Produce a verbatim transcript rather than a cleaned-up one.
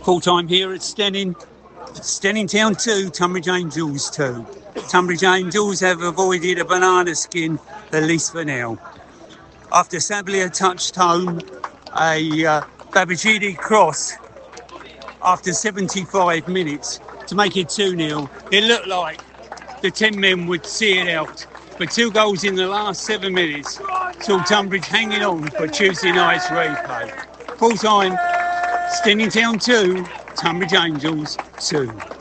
Full time here at Stenning. Stenning Town two, Tunbridge Angels two. Tunbridge Angels have avoided a banana skin, at least for now. After Sablia touched home a uh, Babajide cross after seventy-five minutes to make it two nil, it looked like the ten men would see it out. But two goals in the last seven minutes saw Tunbridge hanging on for Tuesday night's replay. Full time, Stenning Town two, Tunbridge Angels two.